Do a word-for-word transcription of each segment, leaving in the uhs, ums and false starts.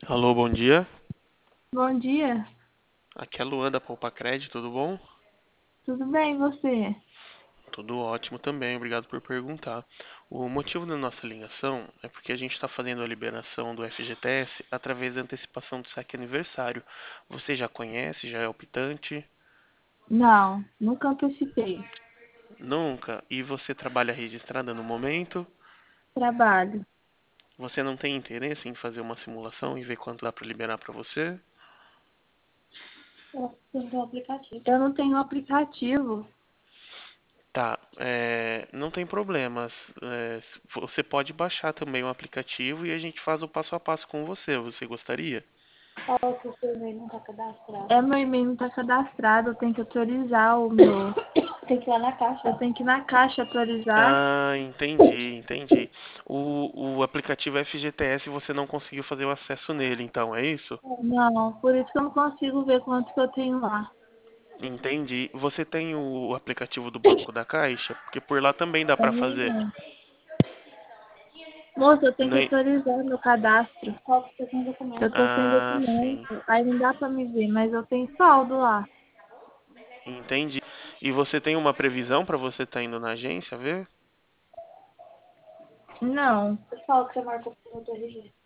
Alô, bom dia. Bom dia, Aqui é a Luan da Poupa Crédito, tudo bom? tudo bem e você? Tudo ótimo também, obrigado por perguntar. O motivo da nossa ligação é porque a gente está fazendo a liberação do F G T S através da antecipação do saque aniversário. Você já conhece, já é optante? Não, nunca antecipei. Nunca. E você trabalha registrada no momento? Trabalho. Você não tem interesse em fazer uma simulação e ver quanto dá para liberar para você? Eu não tenho aplicativo. Eu não tenho aplicativo. Tá, é, não tem problemas. É, você pode baixar também o aplicativo e a gente faz o passo a passo com você. Você gostaria? Fala que o seu e-mail não está cadastrado. É, meu e-mail não está cadastrado, eu tenho que atualizar o meu. Tem que ir lá na caixa. Eu tenho que ir na caixa atualizar. Ah, entendi, entendi. O, o aplicativo F G T S você não conseguiu fazer o acesso nele, então, é isso? Não, por isso que eu não consigo ver quanto que eu tenho lá. Entendi. Você tem o aplicativo do Banco da Caixa? Porque por lá também dá pra Tenho fazer. não. Moça, eu tenho que Nem- atualizar meu cadastro. Qual que você tem documento? Eu tô sem Ah, sim, documento. Aí não dá pra me ver, mas eu tenho saldo lá. entendi. E você tem uma previsão pra você estar indo na agência ver? Não. Fala que você marcou para outro R G.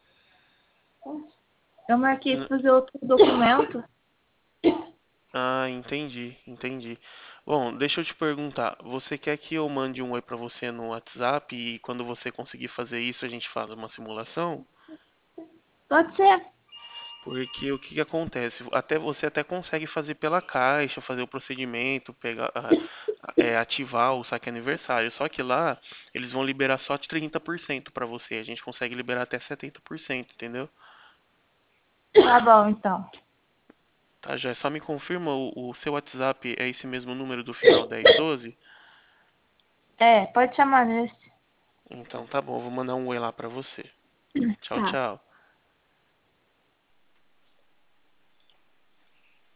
Eu marquei N- para fazer outro documento. Ah, entendi, entendi. Bom, deixa eu te perguntar, você quer que eu mande um oi pra você no WhatsApp e quando você conseguir fazer isso a gente faz uma simulação? Pode ser. Porque o que que acontece? Até você até consegue fazer pela Caixa, fazer o procedimento, pegar, ah, é, ativar o saque aniversário. Só que lá eles vão liberar só trinta por cento para você. A gente consegue liberar até setenta por cento, entendeu? Tá bom, então. Tá, já só me confirma o, o seu WhatsApp é esse mesmo número do final dez doze? É, pode chamar nesse. Então tá bom, eu vou mandar um oi lá pra você. Tchau, Tá. tchau.